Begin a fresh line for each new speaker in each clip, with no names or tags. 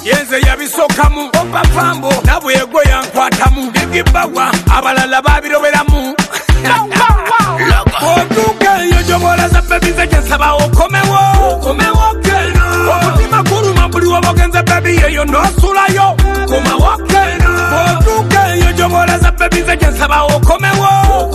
yenze yabisokamu opafambo nabwego yankwatamu bigibawa abalala babiroberamu otuke yojobola za baby ze nsaba okomewo keno omutima kuruma buli wobogenze baby yeyo nosulayo komawo keno otuke yojobola za baby ze nsaba okomewo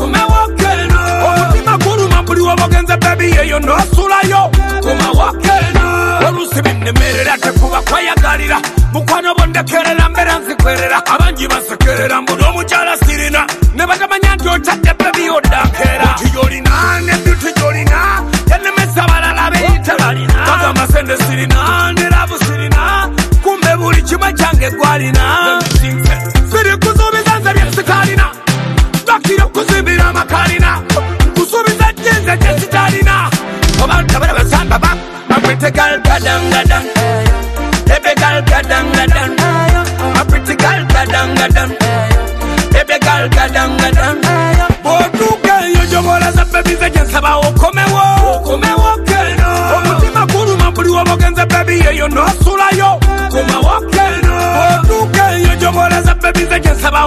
keno omutima kuruma buli wobogenze baby yeyo nosulayo komawo keno olusi binnemerera tekuba kwayagalira mukwano bondekerera mbera nzikwerera abangi basekerera mbuno omukyala sirina ne batamanya nti otadde baby odankera tiyolina ne beauty yolina yanemesa balala beyita balina bagamba sente sirina ne lavu sirina kumbe buli kimwe kyange gwalina siri kusuubiza nze byesitalina bakira okuzimbira amakalina kusuubiza jenze gyesitalina abantu abala basamba pretty girl gadang baby girl gadang a pretty girl gadang baby girl gadang botuke yojobola za baby ze nsaba okomewo keno omutima kuruma buli wobogenze baby yeyo nosulayo komawo keno botuke yojobola za baby ze nsaba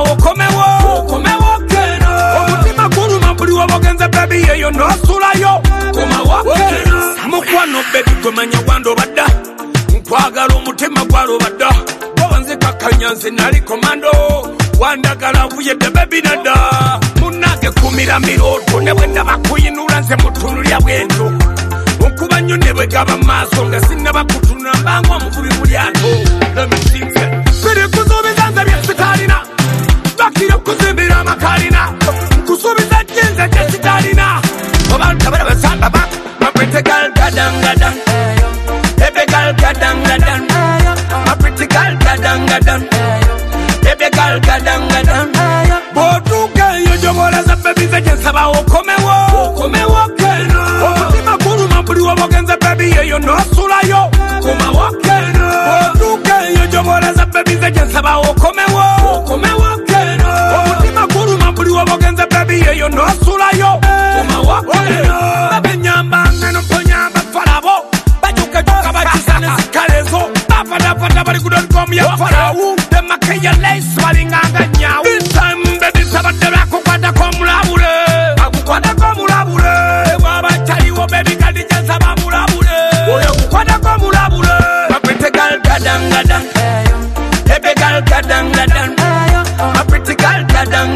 okomewo keno omutima kuruma buli wobogenze baby yeyo nosulayo komawo keno mukwano baby komanya wando badda nkwagala omutima gwalobadda wabanzika kanyanzi nali komando wandagala vuyedde baby nada munage kumira miroto ne bwenda bakuyinula nze mutunulya bwento okuba nnyo ne bwegaba maaso nga sinaba kutunula mbanga omuvubi mu lyato lemisinze siri kusuubiza nze byesitalina bakira okuzimbira amakalina nkusuubiza jenze gyesitalina abantu abala basamba pretty girl gadang baby girl gadang a pretty girl gadang baby girl gadang botuke yojobola za baby ze nsaba okomewo keno omutima kuruma buli wobogenze baby yeyo nosulayo komawo keno botuke yojobola za baby ze nsaba okomewo keno omutima kuruma buli wobogenze baby yeyo nosulayo komawo keno babenyamba ngeno ponyamba farabo bajuka juka bachisane sikalezo bafada bali kudonkom ya farawu demakeya lace balinganga nyawu this time baby sabadde bakukwata komulabule akukwata komulabule wabachaliwo baby kadi jansaba mulabule oyo kukwata komulabule a pretty girl gadang baby girl gadang a pretty girl gadang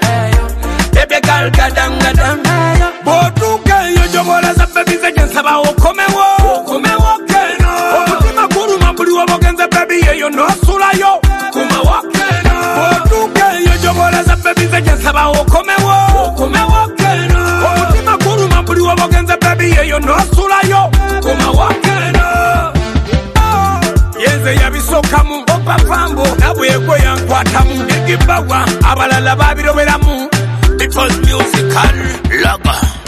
baby girl gadang botuke yojobola za baby ze nsaba okomewo keno omutima kuruma buli wobogenze baby yeyo nosulayo komawo keno botuke yojobola za baby ze nsaba okomewo keno omutima kuruma buli wobogenze baby yeyo nosulayo komawo keno yenze yabisokamu opafambo nabwego yankwatamu bigibawa abalala babiroberamu because musical lover